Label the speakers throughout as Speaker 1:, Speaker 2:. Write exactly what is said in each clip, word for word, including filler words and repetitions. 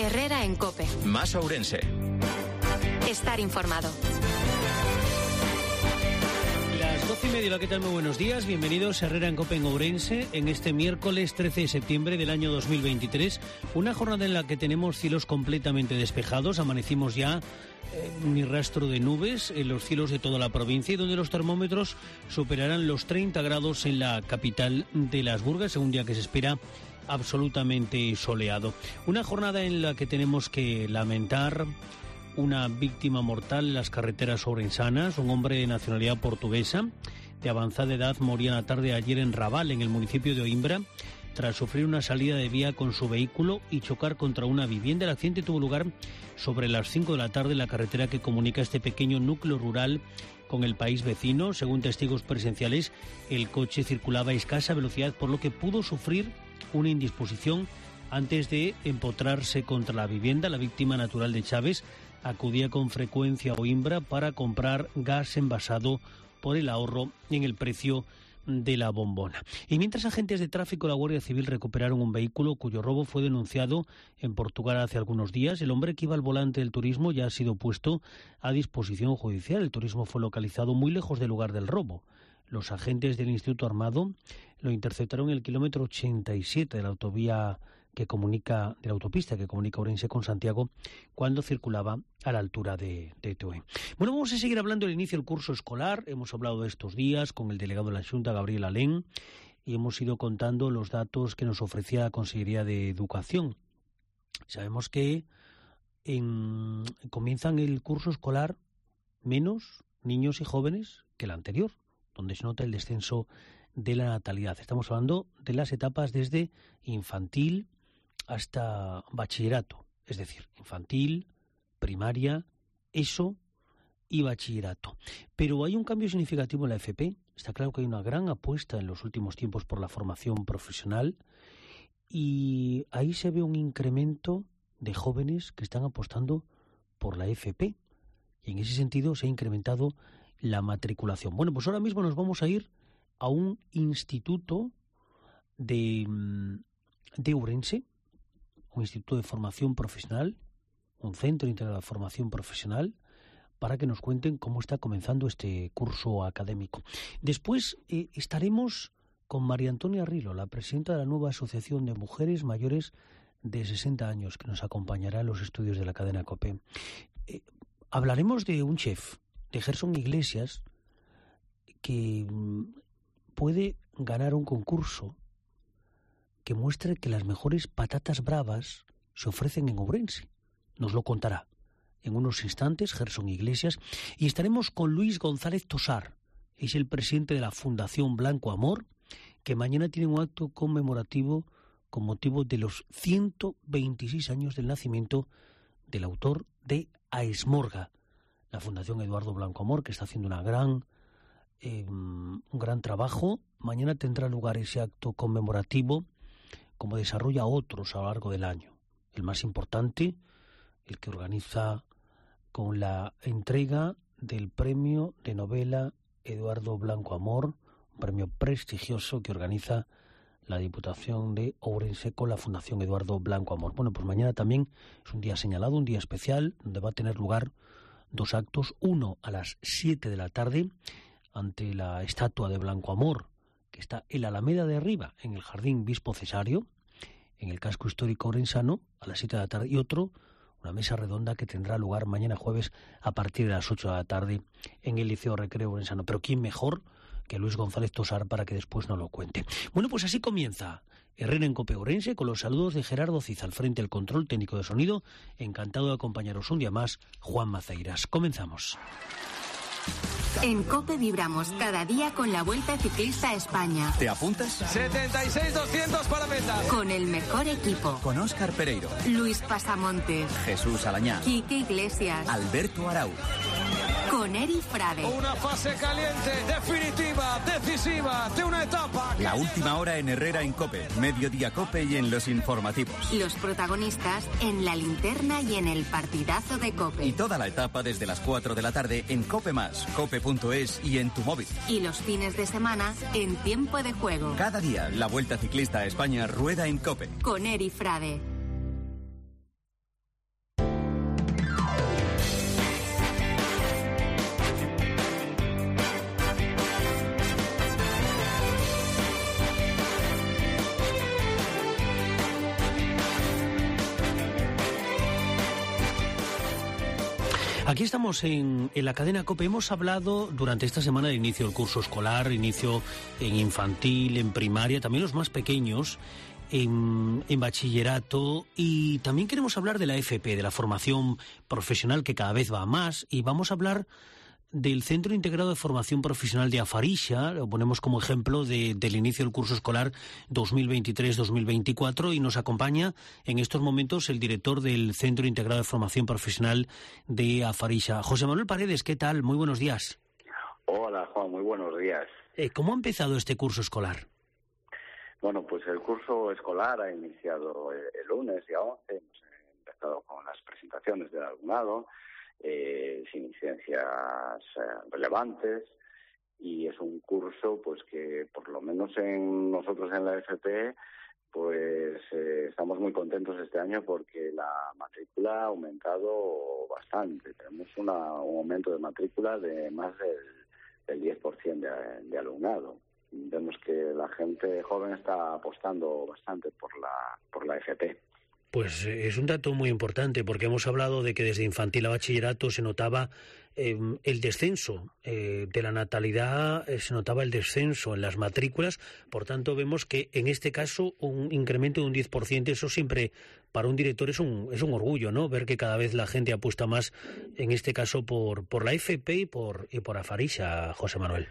Speaker 1: Herrera en COPE.
Speaker 2: Más Ourense.
Speaker 1: Estar informado.
Speaker 3: Las doce y media, ¿qué tal? Muy buenos días. Bienvenidos a Herrera en COPE en Ourense en este miércoles trece de septiembre del año dos mil veintitrés. Una jornada en la que tenemos cielos completamente despejados. Amanecimos ya eh, ni rastro de nubes en los cielos de toda la provincia y donde los termómetros superarán los treinta grados en la capital de Las Burgas, un día que se espera absolutamente soleado. Una jornada en la que tenemos que lamentar una víctima mortal en las carreteras ourensanas. Un hombre de nacionalidad portuguesa de avanzada edad moría la tarde de ayer en Raval, en el municipio de Oimbra, tras sufrir una salida de vía con su vehículo y chocar contra una vivienda. El accidente tuvo lugar sobre las cinco de la tarde en la carretera que comunica este pequeño núcleo rural con el país vecino. Según testigos presenciales, el coche circulaba a escasa velocidad, por lo que pudo sufrir una indisposición antes de empotrarse contra la vivienda. La víctima, natural de Chaves, acudía con frecuencia a Oimbra para comprar gas envasado por el ahorro en el precio de la bombona. Y mientras agentes de tráfico de la Guardia Civil recuperaron un vehículo cuyo robo fue denunciado en Portugal hace algunos días, el hombre que iba al volante del turismo ya ha sido puesto a disposición judicial. El turismo fue localizado muy lejos del lugar del robo. Los agentes del Instituto Armado lo interceptaron en el kilómetro ochenta y siete de la autovía que comunica, de la autopista que comunica Ourense con Santiago, cuando circulaba a la altura de, de Toé. Bueno, vamos a seguir hablando del inicio del curso escolar. Hemos hablado de estos días con el delegado de la Xunta, Gabriel Alén, y hemos ido contando los datos que nos ofrecía la Consellería de Educación. Sabemos que en, comienzan el curso escolar menos niños y jóvenes que el anterior, donde se nota el descenso de la natalidad. Estamos hablando de las etapas desde infantil hasta bachillerato, es decir, infantil, primaria, ESO y bachillerato. Pero hay un cambio significativo en la F P. Está claro que hay una gran apuesta en los últimos tiempos por la formación profesional y ahí se ve un incremento de jóvenes que están apostando por la F P. Y en ese sentido se ha incrementado la matriculación. Bueno, pues ahora mismo nos vamos a ir a un instituto de, de Ourense, un instituto de formación profesional, un centro integrado de formación profesional, para que nos cuenten cómo está comenzando este curso académico. Después eh, estaremos con María Antonia Rilo, la presidenta de la nueva Asociación de Mujeres Mayores de sesenta años, que nos acompañará en los estudios de la cadena COPE. Eh, hablaremos de un chef, de Gerson Iglesias, que puede ganar un concurso que muestre que las mejores patatas bravas se ofrecen en Ourense. Nos lo contará en unos instantes Gerson Iglesias. Y estaremos con Luis González Tosar, es el presidente de la Fundación Blanco Amor, que mañana tiene un acto conmemorativo con motivo de los ciento veintiséis años del nacimiento del autor de A Esmorga, la Fundación Eduardo Blanco Amor, que está haciendo una gran, eh, un gran trabajo. Mañana tendrá lugar ese acto conmemorativo, como desarrolla otros a lo largo del año. El más importante, el que organiza con la entrega del premio de novela Eduardo Blanco Amor, un premio prestigioso que organiza la Diputación de Ourense con la Fundación Eduardo Blanco Amor. Bueno, pues mañana también es un día señalado, un día especial, donde va a tener lugar dos actos, uno a las siete de la tarde ante la estatua de Blanco Amor, que está en la Alameda de Arriba, en el Jardín Bispo Cesario, en el casco histórico orensano, a las siete de la tarde, y otro, una mesa redonda que tendrá lugar mañana jueves a partir de las ocho de la tarde en el Liceo Recreo Orensano. Pero ¿quién mejor que Luis González Tosar para que después nos lo cuente? Bueno, pues así comienza Herrera en COPE Ourense, con los saludos de Gerardo Ciza al frente del control técnico de sonido. Encantado de acompañaros un día más, Juan Maceiras. Comenzamos.
Speaker 1: En COPE vibramos cada día con la Vuelta Ciclista a España.
Speaker 2: ¿Te apuntas?
Speaker 4: setenta y seis doscientos para meta.
Speaker 1: Con el mejor equipo.
Speaker 2: Con Óscar Pereiro,
Speaker 1: Luis Pasamontes,
Speaker 2: Jesús Alañá,
Speaker 1: Quique Iglesias,
Speaker 2: Alberto Arau.
Speaker 1: Con Eri Frade.
Speaker 4: Una fase caliente, definitiva, decisiva, de una etapa.
Speaker 2: La última hora en Herrera en COPE, Mediodía COPE y en los informativos.
Speaker 1: Los protagonistas en la linterna y en el partidazo de COPE.
Speaker 2: Y toda la etapa desde las cuatro de la tarde en COPE más, cope punto es y en tu móvil.
Speaker 1: Y los fines de semana en Tiempo de Juego.
Speaker 2: Cada día la Vuelta Ciclista a España rueda en COPE.
Speaker 1: Con Eri Frade.
Speaker 3: Aquí estamos en, en la cadena COPE. Hemos hablado durante esta semana del inicio del curso escolar, inicio en infantil, en primaria, también los más pequeños, en, en bachillerato, y también queremos hablar de la F P, de la formación profesional que cada vez va a más, y vamos a hablar del Centro Integrado de Formación Profesional de Afarixa. Lo ponemos como ejemplo de, del inicio del curso escolar dos mil veintitrés dos mil veinticuatro, y nos acompaña en estos momentos el director del Centro Integrado de Formación Profesional de Afarixa. José Manuel Paredes, ¿qué tal? Muy buenos días.
Speaker 5: Hola, Juan, muy buenos días.
Speaker 3: Eh, ¿Cómo ha empezado este curso escolar?
Speaker 5: Bueno, pues el curso escolar ha iniciado el, el lunes, día once. Hemos empezado con las presentaciones del alumnado, Eh, sin incidencias eh, relevantes, y es un curso pues que por lo menos en nosotros en la F P pues eh, estamos muy contentos este año porque la matrícula ha aumentado bastante. Tenemos una, un aumento de matrícula de más del, del diez por ciento de, de alumnado. Vemos que la gente joven está apostando bastante por la por la F P.
Speaker 3: Pues es un dato muy importante, porque hemos hablado de que desde infantil a bachillerato se notaba eh, el descenso eh, de la natalidad, eh, se notaba el descenso en las matrículas. Por tanto, vemos que en este caso un incremento de un diez por ciento, eso siempre para un director es un es un orgullo, ¿no? Ver que cada vez la gente apuesta más, en este caso, por por la F P y por, y por Afarixa, José Manuel.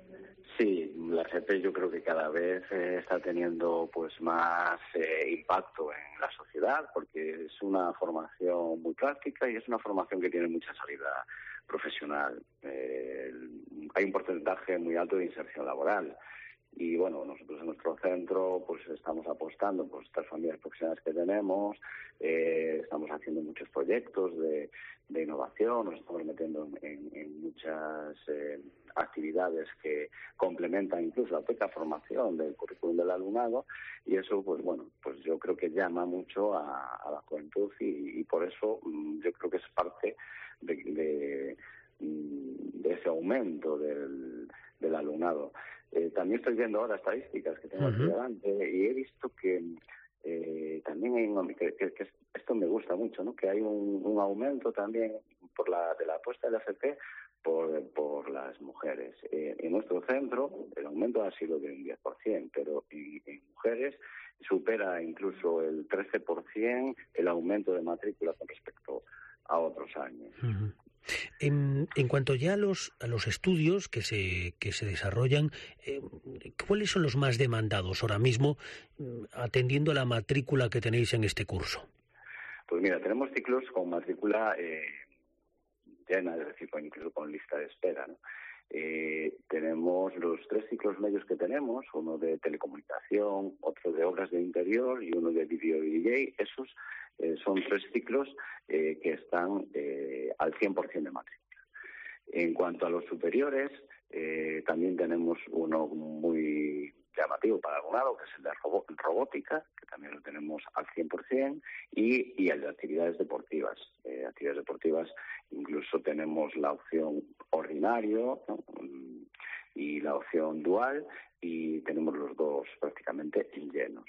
Speaker 5: Sí, la F P yo creo que cada vez eh, está teniendo pues más eh, impacto en la sociedad, porque es una formación muy práctica y es una formación que tiene mucha salida profesional. Eh, hay un porcentaje muy alto de inserción laboral. Y bueno, nosotros en nuestro centro pues estamos apostando por estas familias profesionales que tenemos, eh, estamos haciendo muchos proyectos de, de innovación, nos estamos metiendo en, en muchas eh, actividades que complementan incluso la propia formación del currículum del alumnado, y eso pues bueno, pues yo creo que llama mucho a, a la juventud, y, y por eso yo creo que es parte de, de, de ese aumento del, del alumnado. Eh, también estoy viendo ahora estadísticas que tengo uh-huh. aquí delante, y he visto que eh, también hay un, que, que, que esto me gusta mucho, ¿no? Que hay un, un aumento también por la de la apuesta de la F P por, por las mujeres. Eh, en nuestro centro el aumento ha sido de un diez por ciento, pero en, en mujeres supera incluso el trece por ciento el aumento de matrícula con respecto a otros años.
Speaker 3: Uh-huh. En, en cuanto ya a los a los estudios que se que se desarrollan, eh, ¿cuáles son los más demandados ahora mismo, atendiendo a la matrícula que tenéis en este curso?
Speaker 5: Pues mira, tenemos ciclos con matrícula eh, llena, es decir, con, incluso con lista de espera, ¿no? Eh, tenemos los tres ciclos medios que tenemos, uno de telecomunicación, otro de obras de interior y uno de video y D J. Esos eh, son tres ciclos eh, que están eh, al cien por ciento de matrícula. En cuanto a los superiores, eh, también tenemos uno muy llamativo para alumnado, que es el de robo- robótica, que también lo tenemos al cien por ciento, y, y el de actividades deportivas. Eh, actividades deportivas, incluso tenemos la opción ordinario, ¿no? Y la opción dual, y tenemos los dos prácticamente llenos.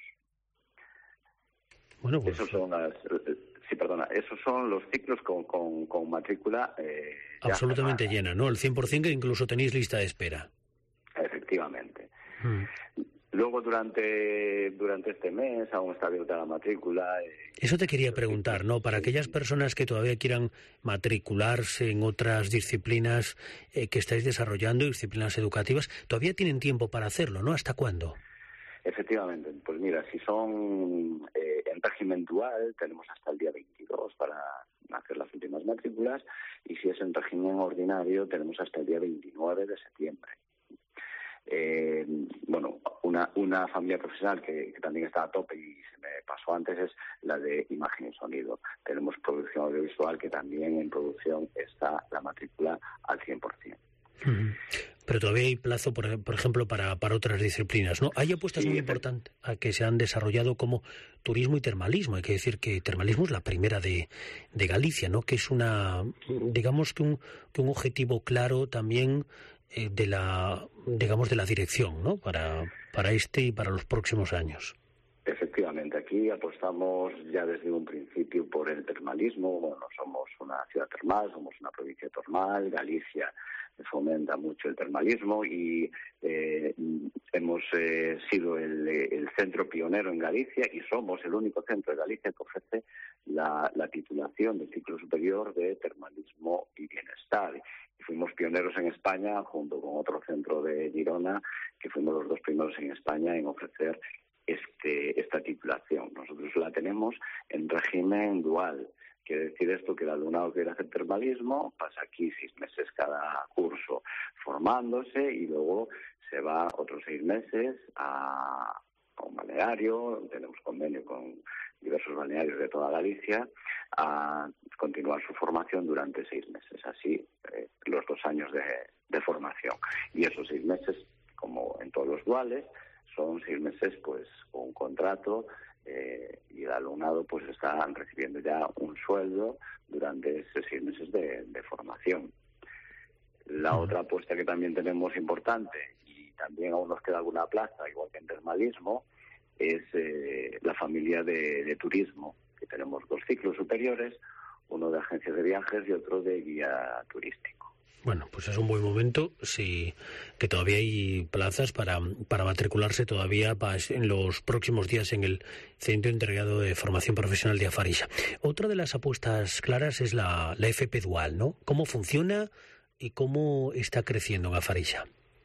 Speaker 3: Bueno, pues...
Speaker 5: Esos son las, sí, perdona, esos son los ciclos con, con, con matrícula eh,
Speaker 3: absolutamente ya llena, ¿no? El cien por ciento, que incluso tenéis lista de espera.
Speaker 5: Efectivamente.
Speaker 3: Mm.
Speaker 5: Luego, durante durante este mes, aún está abierta la matrícula. Eh,
Speaker 3: Eso te quería preguntar, ¿no? Para aquellas personas que todavía quieran matricularse en otras disciplinas eh, que estáis desarrollando, disciplinas educativas, todavía tienen tiempo para hacerlo, ¿no? ¿Hasta cuándo?
Speaker 5: Efectivamente. Pues mira, si son eh, en régimen dual, tenemos hasta el día veintidós para hacer las últimas matrículas, y si es en régimen ordinario, tenemos hasta el día veintinueve de septiembre. Eh, bueno, una una familia profesional que, que también está a tope y se me pasó antes es la de imagen y sonido. Tenemos producción audiovisual, que también en producción está la matrícula al cien por ciento.
Speaker 3: Uh-huh. Pero todavía hay plazo, por, por ejemplo, para, para otras disciplinas, ¿no? Hay apuestas sí, muy importantes a que se han desarrollado, como turismo y termalismo. Hay que decir que termalismo es la primera de, de Galicia, ¿no? Que es una, digamos que un, que un objetivo claro también eh, de la, digamos, de la dirección, ¿no? Para, para este y para los próximos años.
Speaker 5: Efectivamente. efectivamente, aquí apostamos ya desde un principio por el termalismo. Bueno, somos una ciudad termal, somos una provincia termal, Galicia fomenta mucho el termalismo y eh, hemos eh, sido el, el centro pionero en Galicia y somos el único centro de Galicia que ofrece la, la titulación del ciclo superior de termalismo y bienestar. Y fuimos pioneros en España junto con otro centro de Girona, que fuimos los dos primeros en España en ofrecer este esta titulación. Nosotros la tenemos en régimen dual. Quiere decir esto que el alumnado que quiere hacer termalismo pasa aquí seis meses cada curso formándose y luego se va otros seis meses a, a un balneario. Tenemos convenio con diversos balnearios de toda Galicia a continuar su formación durante seis meses. Así, eh, los dos años de, de formación. Y esos seis meses, como en todos los duales, son seis meses pues con un contrato. Eh, y el alumnado pues está recibiendo ya un sueldo durante esos seis meses de, de formación. La otra apuesta que también tenemos importante, y también aún nos queda alguna plaza, igual que en termalismo, es eh, la familia de, de turismo, que tenemos dos ciclos superiores, uno de agencias de viajes y otro de guía turístico.
Speaker 3: Bueno, pues es un buen momento, sí, que todavía hay plazas para, para matricularse todavía para, en los próximos días en el Centro Integrado de Formación Profesional de Afarixa. Otra de las apuestas claras es la, la F P Dual, ¿no? ¿Cómo funciona y cómo está creciendo en Afarixa?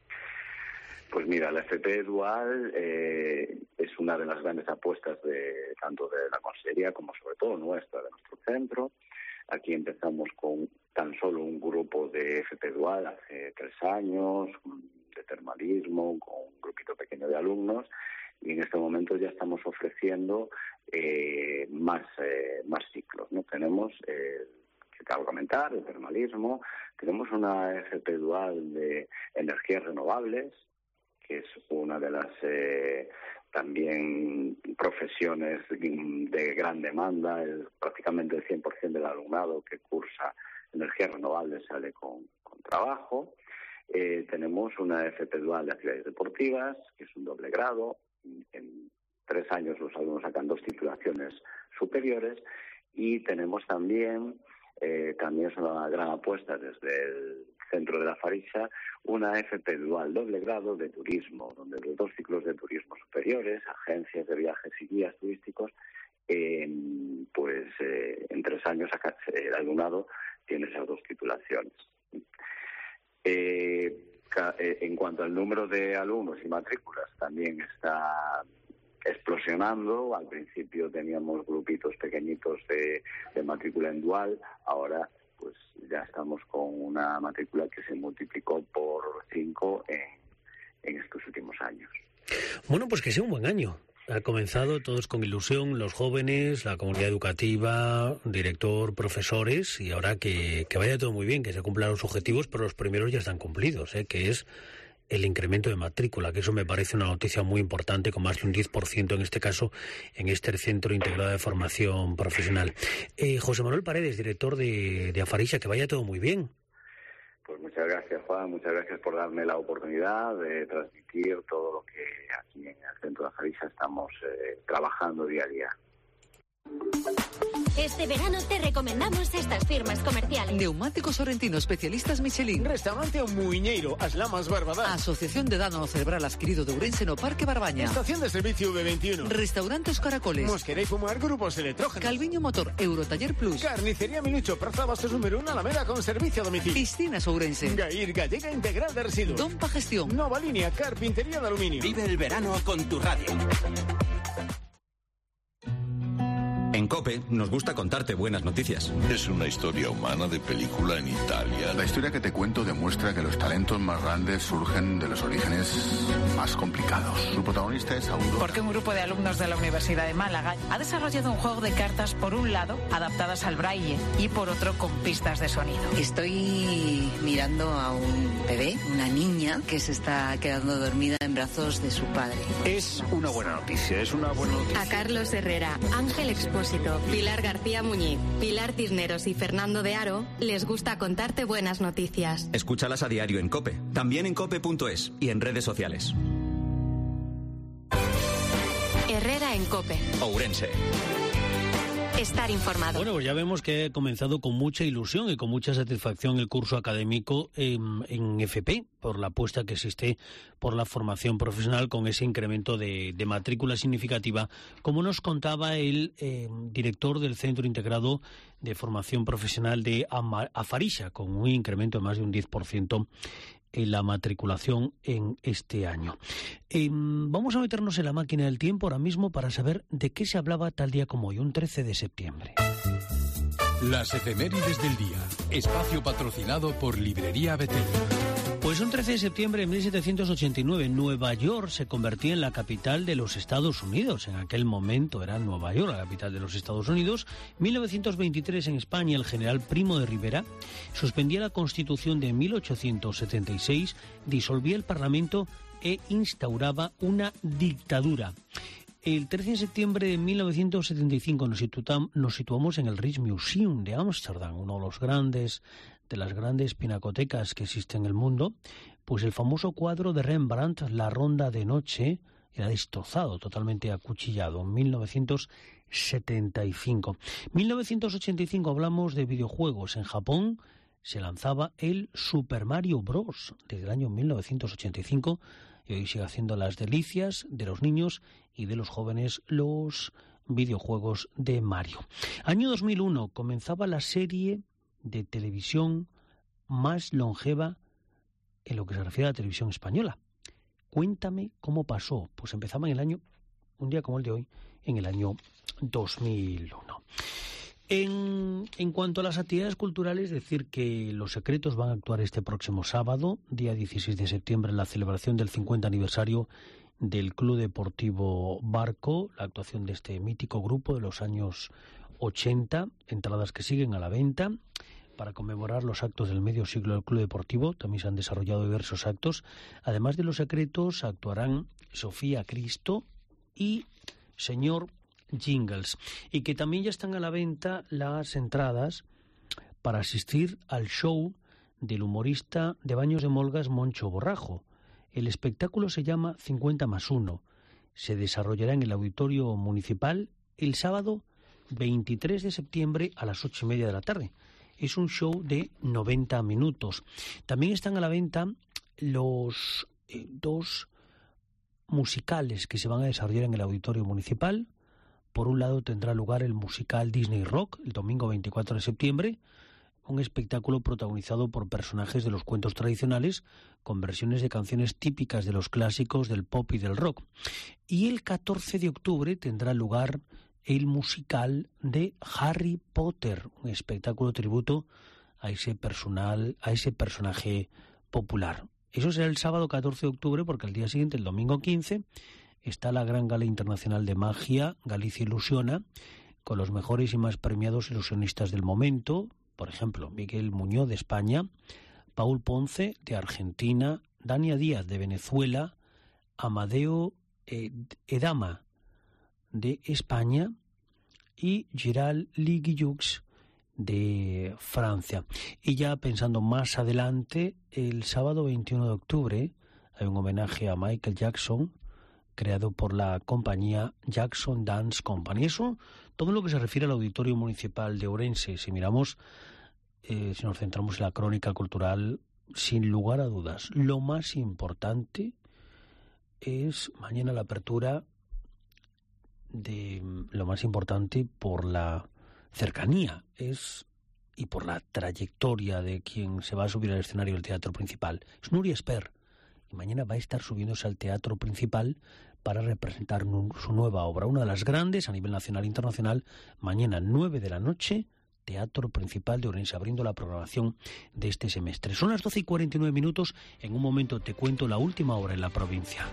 Speaker 5: Pues mira, la F P Dual eh, es una de las grandes apuestas de tanto de la Consejería como sobre todo nuestra, de nuestro centro. Aquí empezamos con tan solo un grupo de F P Dual hace tres años, de termalismo, con un grupito pequeño de alumnos, y en este momento ya estamos ofreciendo eh, más eh, más ciclos, ¿no? Tenemos, eh, que acabo de comentar, el termalismo, tenemos una F P Dual de energías renovables, que es una de las eh, también profesiones de gran demanda. El, prácticamente el cien por ciento del alumnado que cursa energías renovables sale con, con trabajo. Eh, tenemos una F P Dual de actividades deportivas, que es un doble grado. En tres años los alumnos sacan dos titulaciones superiores. Y tenemos también, eh, también es una gran apuesta desde el centro de la Afarixa, una F P Dual doble grado de turismo, donde los dos ciclos de turismo superiores, agencias de viajes y guías turísticos, eh, pues eh, en tres años el alumnado tiene esas dos titulaciones. Eh, en cuanto al número de alumnos y matrículas, también está explosionando. Al principio teníamos grupitos pequeñitos de, de matrícula en dual, ahora pues ya estamos con una matrícula que se multiplicó por cinco en, en estos últimos años.
Speaker 3: Bueno, pues que sea un buen año. Ha comenzado todos con ilusión, los jóvenes, la comunidad educativa, director, profesores, y ahora que, que vaya todo muy bien, que se cumplan los objetivos, pero los primeros ya están cumplidos, ¿eh? Que es el incremento de matrícula, que eso me parece una noticia muy importante, con más de un diez por ciento en este caso, en este Centro Integrado de Formación Profesional. Eh, José Manuel Paredes, director de, de Afarixa, que vaya todo muy bien.
Speaker 5: Pues muchas gracias, Juan, muchas gracias por darme la oportunidad de transmitir todo lo que aquí en el Centro de Afarixa estamos eh, trabajando día a día.
Speaker 6: Este verano te recomendamos estas firmas comerciales.
Speaker 7: Neumáticos Sorrentino, especialistas Michelin.
Speaker 4: Restaurante O Muiñeiro, As Lamas Barbadá.
Speaker 7: Asociación de Dano Cerebral Adquirido de Ourense no Parque Barbaña.
Speaker 4: Estación de servicio V veintiuno.
Speaker 7: Restaurantes Caracoles.
Speaker 4: Mosquera y Fumar, grupos electrógenos.
Speaker 7: Calviño Motor, Eurotaller Plus.
Speaker 4: Carnicería Minucho, Plaza Bastos número uno, Alameda con servicio a domicilio.
Speaker 7: Piscinas Ourense.
Speaker 4: Gair, Gallega Integral de Residuos.
Speaker 7: Dompa Gestión.
Speaker 4: Nova Línea, Carpintería de Aluminio.
Speaker 2: Vive el verano con tu radio. En COPE nos gusta contarte buenas noticias.
Speaker 8: Es una historia humana de película en Italia.
Speaker 9: La historia que te cuento demuestra que los talentos más grandes surgen de los orígenes más complicados. Su protagonista es Aurora.
Speaker 10: Porque un grupo de alumnos de la Universidad de Málaga ha desarrollado un juego de cartas, por un lado, adaptadas al braille, y por otro, con pistas de sonido.
Speaker 11: Estoy mirando a un bebé, una niña, que se está quedando dormida en brazos de su padre.
Speaker 12: Es una buena noticia, es una buena noticia.
Speaker 1: A Carlos Herrera, Ángel Expósito, Pilar García Muñiz, Pilar Cisneros y Fernando de Aro les gusta contarte buenas noticias.
Speaker 2: Escúchalas a diario en COPE, también en cope punto es y en redes sociales.
Speaker 1: Herrera en COPE.
Speaker 2: Ourense.
Speaker 1: Estar informado.
Speaker 3: Bueno, pues ya vemos que ha comenzado con mucha ilusión y con mucha satisfacción el curso académico en, en F P, por la apuesta que existe por la formación profesional con ese incremento de, de matrícula significativa, como nos contaba el eh, director del Centro Integrado de Formación Profesional de Afarixa, con un incremento de más de un diez por ciento en la matriculación en este año. Eh, vamos a meternos en la máquina del tiempo ahora mismo para saber de qué se hablaba tal día como hoy, un trece de septiembre.
Speaker 13: Las efemérides del día. Espacio patrocinado por Librería Betel.
Speaker 3: Pues un trece de septiembre de mil setecientos ochenta y nueve, Nueva York se convertía en la capital de los Estados Unidos. En aquel momento era Nueva York la capital de los Estados Unidos. mil novecientos veintitrés, en España, el general Primo de Rivera suspendía la Constitución de mil ochocientos setenta y seis, disolvía el Parlamento e instauraba una dictadura. El trece de septiembre de mil novecientos setenta y cinco nos, situa- nos situamos en el Rijksmuseum de Ámsterdam, uno de los grandes de las grandes pinacotecas que existen en el mundo. Pues el famoso cuadro de Rembrandt, La Ronda de Noche, era destrozado, totalmente acuchillado, en mil novecientos setenta y cinco. mil novecientos ochenta y cinco hablamos de videojuegos. En Japón se lanzaba el Super Mario Bros. Desde el año mil novecientos ochenta y cinco, y hoy sigue haciendo las delicias de los niños y de los jóvenes los videojuegos de Mario. Año dos mil uno comenzaba la serie de televisión más longeva en lo que se refiere a la televisión española. Cuéntame cómo pasó. Pues empezaba en el año, un día como el de hoy, en el año dos mil uno. En, en cuanto a las actividades culturales, decir que Los Secretos van a actuar este próximo sábado, día dieciséis de septiembre, en la celebración del cincuenta aniversario del Club Deportivo Barco, la actuación de este mítico grupo de los años ochenta, entradas que siguen a la venta. Para conmemorar los actos del medio siglo del Club Deportivo también se han desarrollado diversos actos. Además de Los Secretos, actuarán Sofía Cristo y Señor Jingles. Y que también ya están a la venta las entradas para asistir al show del humorista de Baños de Molgas, Moncho Borrajo. El espectáculo se llama cincuenta más uno. Se desarrollará en el Auditorio Municipal el sábado veintitrés de septiembre a las ocho y media de la tarde. Es un show de noventa minutos. También están a la venta los eh, dos musicales que se van a desarrollar en el Auditorio Municipal. Por un lado tendrá lugar el musical Disney Rock el domingo veinticuatro de septiembre, un espectáculo protagonizado por personajes de los cuentos tradicionales con versiones de canciones típicas de los clásicos del pop y del rock. Y el catorce de octubre tendrá lugar el musical de Harry Potter, un espectáculo tributo a ese personal, a ese personaje popular. Eso será el sábado catorce de octubre, porque el día siguiente, el domingo quince, está la Gran Gala Internacional de Magia Galicia Ilusiona, con los mejores y más premiados ilusionistas del momento, por ejemplo, Miguel Muñoz de España, Paul Ponce de Argentina, Dania Díaz de Venezuela, Amadeo Edama de España y Gerald Liguillux de Francia. Y ya pensando más adelante, el sábado veintiuno de octubre hay un homenaje a Michael Jackson, creado por la compañía Jackson Dance Company. Eso, todo lo que se refiere al Auditorio Municipal de Ourense. Si miramos, eh, si nos centramos en la crónica cultural, sin lugar a dudas, lo más importante es mañana la apertura de lo más importante por la cercanía es y por la trayectoria de quien se va a subir al escenario del teatro principal. Es Nuria Esper, y mañana va a estar subiéndose al teatro principal para representar su nueva obra, una de las grandes a nivel nacional e internacional. Mañana, nueve de la noche, Teatro Principal de Ourense, abriendo la programación de este semestre. Son las doce y cuarenta y nueve minutos. En un momento te cuento la última hora en la provincia.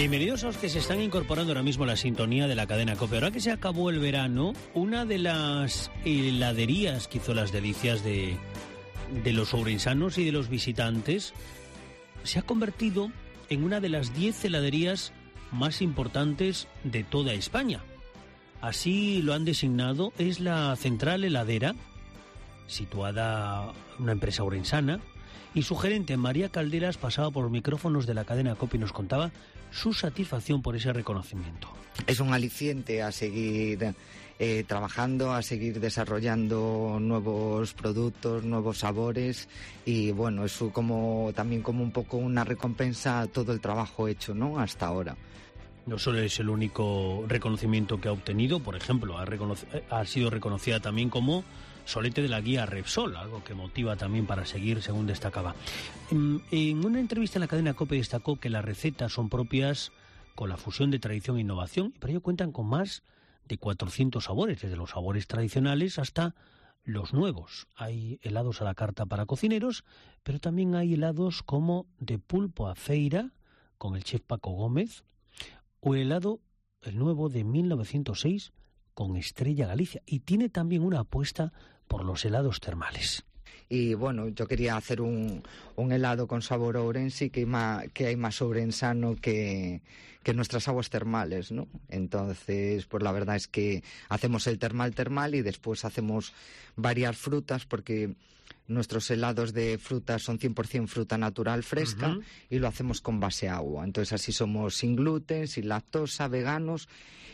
Speaker 3: Bienvenidos a los que se están incorporando ahora mismo a la sintonía de la cadena COPE. Ahora que se acabó el verano, una de las heladerías que hizo las delicias de, de los ourensanos y de los visitantes se ha convertido en una de las diez heladerías más importantes de toda España. Así lo han designado. Es la Central Heladera, situada en una empresa ourensana, y su gerente, María Calderas, pasaba por los micrófonos de la cadena COPE y nos contaba su satisfacción por ese reconocimiento.
Speaker 14: Es un aliciente a seguir eh, trabajando, a seguir desarrollando nuevos productos, nuevos sabores, y bueno, es como también como un poco una recompensa a todo el trabajo hecho, ¿no?, hasta ahora.
Speaker 3: No solo es el único reconocimiento que ha obtenido, por ejemplo, ha, ha sido reconocida también como solete de la guía Repsol, algo que motiva también para seguir, según destacaba. En, en una entrevista en la cadena COPE destacó que las recetas son propias con la fusión de tradición e innovación, y para ello cuentan con más de cuatrocientos sabores, desde los sabores tradicionales hasta los nuevos. Hay helados a la carta para cocineros, pero también hay helados como de pulpo a feira, con el chef Paco Gómez, o el helado, el nuevo de mil novecientos seis, con Estrella Galicia, y tiene también una apuesta por los helados termales.
Speaker 14: Y bueno, yo quería hacer un, un helado con sabor ourense, que, que hay más ourensano que, que nuestras aguas termales, ¿no? Entonces, pues la verdad es que hacemos el termal termal y después hacemos varias frutas, porque nuestros helados de frutas son cien por ciento fruta natural fresca, uh-huh. y lo hacemos con base agua. Entonces así somos sin gluten, sin lactosa, veganos.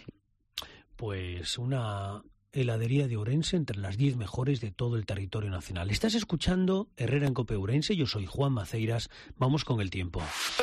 Speaker 3: Pues una heladería de Ourense entre las diez mejores de todo el territorio nacional. Estás escuchando Herrera en COPE Ourense, yo soy Juan Maceiras. Vamos con el tiempo.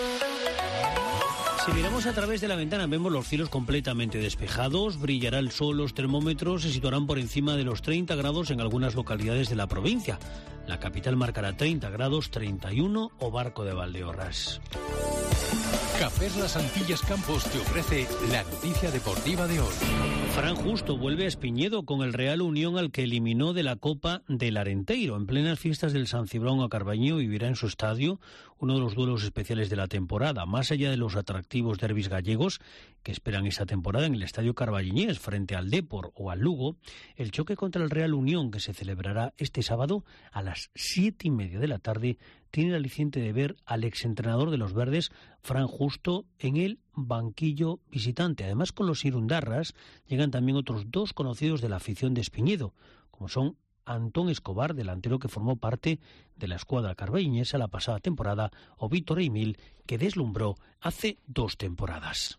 Speaker 3: Si miramos a través de la ventana vemos los cielos completamente despejados, brillará el sol, los termómetros se situarán por encima de los treinta grados en algunas localidades de la provincia. La capital marcará treinta grados, treinta y uno o Barco de Valdeorras.
Speaker 13: Cafés Las Antillas Campos te ofrece la noticia deportiva de hoy.
Speaker 3: Fran Justo vuelve a Espiñedo con el Real Unión, al que eliminó de la Copa del Arenteiro. En plenas fiestas del San Cibrón a Carbaño vivirá en su estadio uno de los duelos especiales de la temporada. Más allá de los atractivos derbis gallegos que esperan esta temporada en el Estadio Carballiñés frente al Dépor o al Lugo, el choque contra el Real Unión, que se celebrará este sábado a las siete y media de la tarde, tiene el aliciente de ver al exentrenador de los verdes, Fran Justo, en el banquillo visitante. Además, con los irundarras llegan también otros dos conocidos de la afición de Espiñedo, como son Antón Escobar, delantero que formó parte de la escuadra carballiñesa la pasada temporada, o Víctor Emil, que deslumbró hace dos temporadas.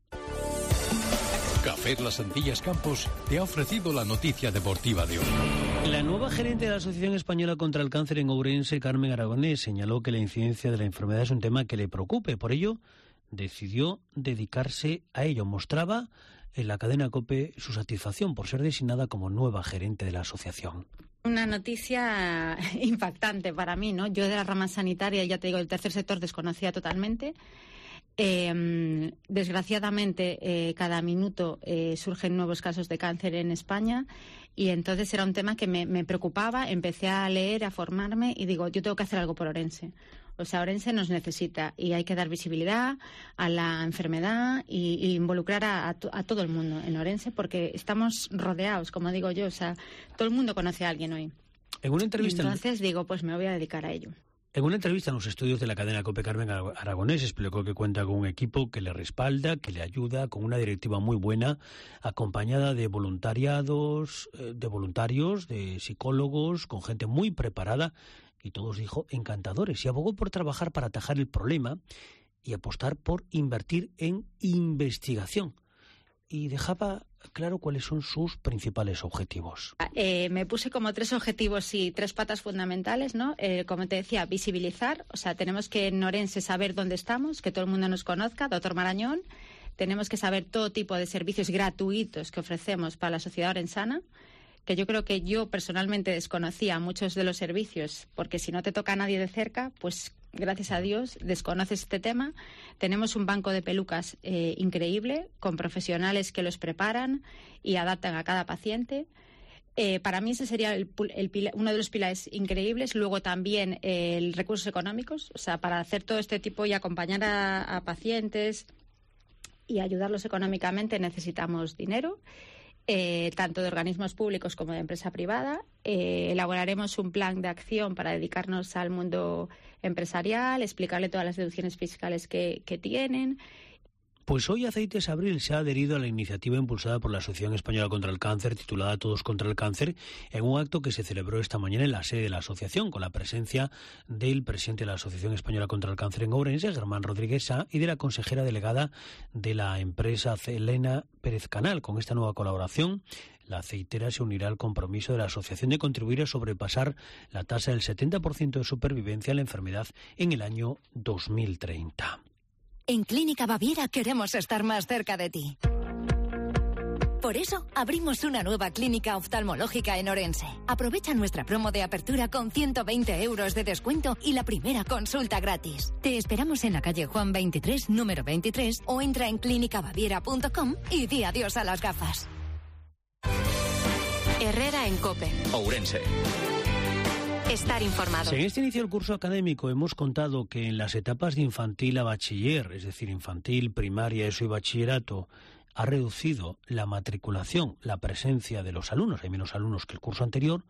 Speaker 13: Café Las Antillas Campos te ha ofrecido la noticia deportiva de hoy.
Speaker 3: La nueva gerente de la Asociación Española contra el Cáncer en Ourense, Carmen Aragonés, señaló que la incidencia de la enfermedad es un tema que le preocupe. Por ello, decidió dedicarse a ello. Mostraba en la cadena COPE su satisfacción por ser designada como nueva gerente de la asociación.
Speaker 15: Una noticia impactante para mí, ¿no? Yo de la rama sanitaria, ya te digo, el tercer sector desconocía totalmente. Eh, desgraciadamente, eh, cada minuto eh, surgen nuevos casos de cáncer en España, y entonces era un tema que me, me preocupaba. Empecé a leer, a formarme y digo, yo tengo que hacer algo por Ourense. O sea, Ourense nos necesita y hay que dar visibilidad a la enfermedad y, y involucrar a, a, a todo el mundo en Ourense, porque estamos rodeados, como digo yo. O sea, todo el mundo conoce a alguien hoy.
Speaker 3: En una entrevista.
Speaker 15: Y entonces digo, pues me voy a dedicar a ello.
Speaker 3: En una entrevista en los estudios de la cadena COPE, Carmen Aragonés explicó que cuenta con un equipo que le respalda, que le ayuda, con una directiva muy buena, acompañada de voluntariados, de voluntarios, de psicólogos, con gente muy preparada, y todos, dijo, encantadores. Y abogó por trabajar para atajar el problema y apostar por invertir en investigación. Y dejaba claro cuáles son sus principales objetivos.
Speaker 15: Eh, me puse como tres objetivos y tres patas fundamentales, ¿no? Eh, como te decía, visibilizar. O sea, tenemos que en Ourense saber dónde estamos, que todo el mundo nos conozca, doctor Marañón. Tenemos que saber todo tipo de servicios gratuitos que ofrecemos para la sociedad orensana, que yo creo que yo personalmente desconocía muchos de los servicios, porque si no te toca a nadie de cerca, pues gracias a Dios desconoces este tema. Tenemos un banco de pelucas eh, increíble, con profesionales que los preparan y adaptan a cada paciente. Eh, para mí ese sería el, el pila, uno de los pilares increíbles. Luego también eh, el recursos económicos, o sea, para hacer todo este tipo y acompañar a, a pacientes y ayudarlos económicamente necesitamos dinero, eh, tanto de organismos públicos como de empresa privada. Eh, elaboraremos un plan de acción para dedicarnos al mundo empresarial, explicarle todas las deducciones fiscales que, que tienen.
Speaker 3: Pues hoy Aceites Abril se ha adherido a la iniciativa impulsada por la Asociación Española contra el Cáncer, titulada Todos contra el Cáncer, en un acto que se celebró esta mañana en la sede de la asociación, con la presencia del presidente de la Asociación Española contra el Cáncer en Ourense, Germán Rodríguez Sá, y de la consejera delegada de la empresa, Elena Pérez Canal. Con esta nueva colaboración, la aceitera se unirá al compromiso de la asociación de contribuir a sobrepasar la tasa del setenta por ciento de supervivencia a la enfermedad en el año dos mil treinta.
Speaker 16: En Clínica Baviera queremos estar más cerca de ti. Por eso, abrimos una nueva clínica oftalmológica en Ourense. Aprovecha nuestra promo de apertura con ciento veinte euros de descuento y la primera consulta gratis. Te esperamos en la calle Juan veintitrés, número veintitrés, o entra en clínica baviera punto com y di adiós a las gafas.
Speaker 1: Herrera en COPE.
Speaker 2: Ourense.
Speaker 1: Estar informado.
Speaker 3: En este inicio del curso académico hemos contado que en las etapas de infantil a bachiller, es decir, infantil, primaria, eso y bachillerato, ha reducido la matriculación, la presencia de los alumnos, hay menos alumnos que el curso anterior.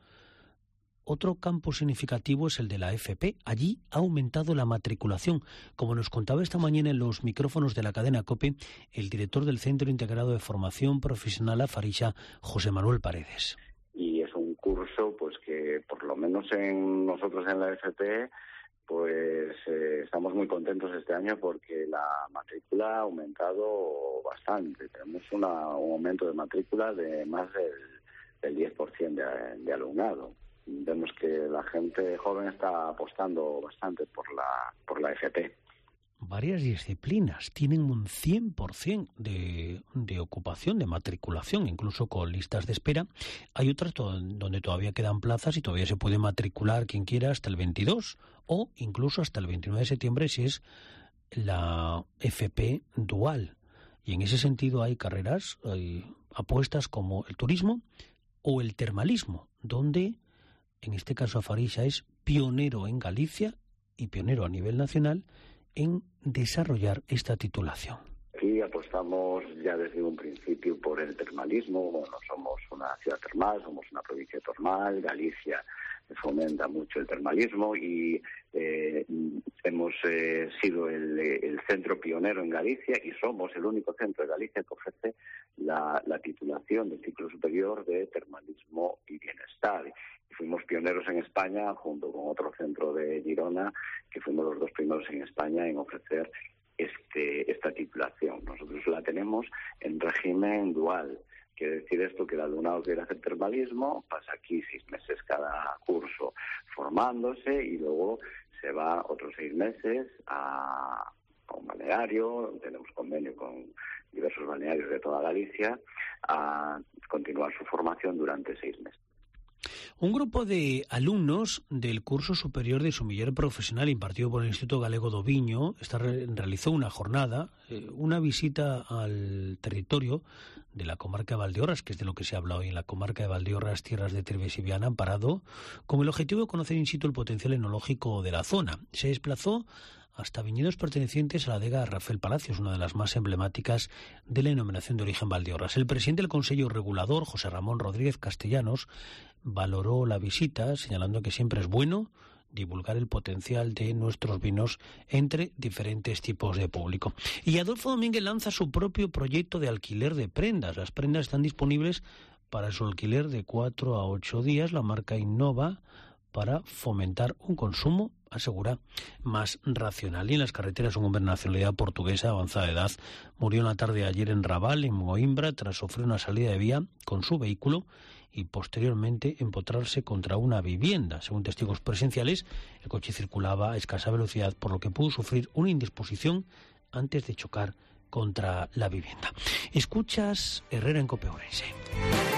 Speaker 3: Otro campo significativo es el de la F P. Allí ha aumentado la matriculación. Como nos contaba esta mañana en los micrófonos de la cadena COPE, el director del Centro Integrado de Formación Profesional Afarixa, José Manuel Paredes.
Speaker 5: Y es un curso pues que por lo menos en nosotros en la F P pues eh, estamos muy contentos este año porque la matrícula ha aumentado bastante. Tenemos una, un aumento de matrícula de más del, del diez por ciento de, de alumnado. Vemos que la gente joven está apostando bastante por la por la F P.
Speaker 3: Varias disciplinas tienen un cien por ciento de, de ocupación, de matriculación, incluso con listas de espera. Hay otras to- donde todavía quedan plazas y todavía se puede matricular quien quiera hasta el veintidós o incluso hasta el veintinueve de septiembre si es la F P dual. Y en ese sentido hay carreras, hay apuestas como el turismo o el termalismo, donde en este caso Afarixa es pionero en Galicia y pionero a nivel nacional en desarrollar esta titulación.
Speaker 5: Aquí apostamos ya desde un principio por el termalismo. Bueno, somos una ciudad termal, somos una provincia termal. Galicia fomenta mucho el termalismo y eh, hemos eh, sido el, el centro pionero en Galicia y somos el único centro de Galicia que ofrece la, la titulación del ciclo superior de termalismo y bienestar. Y fuimos pioneros en España junto con otro centro de Girona, que fuimos los dos primeros en España en ofrecer este esta titulación. Nosotros la tenemos en régimen dual. Quiere decir esto que el alumnado que quiere hacer termalismo pasa aquí seis meses cada curso formándose y luego se va otros seis meses a, a un balneario. Tenemos convenio con diversos balnearios de toda Galicia a continuar su formación durante seis meses.
Speaker 3: Un grupo de alumnos del curso superior de sumiller profesional impartido por el Instituto Galego do Viño esta, realizó una jornada, eh, una visita al territorio de la comarca de Valdeorras, que es de lo que se habla hoy en la comarca de Valdeorras, tierras de Trives y Viana, Amparado, con el objetivo de conocer in situ el potencial enológico de la zona. Se desplazó hasta viñedos pertenecientes a la adega Rafael Palacios, una de las más emblemáticas de la denominación de origen Valdeorras. El presidente del Consejo Regulador, José Ramón Rodríguez Castellanos, valoró la visita, señalando que siempre es bueno divulgar el potencial de nuestros vinos entre diferentes tipos de público. Y Adolfo Domínguez lanza su propio proyecto de alquiler de prendas. Las prendas están disponibles para su alquiler de cuatro a ocho días. La marca innova para fomentar un consumo, asegura, más racional. Y en las carreteras, un hombre de nacionalidad portuguesa de avanzada edad murió en la tarde de ayer en Raval, en Moimbra, tras sufrir una salida de vía con su vehículo y posteriormente empotrarse contra una vivienda. Según testigos presenciales, el coche circulaba a escasa velocidad, por lo que pudo sufrir una indisposición antes de chocar contra la vivienda. Escuchas Herrera en COPE Ourense.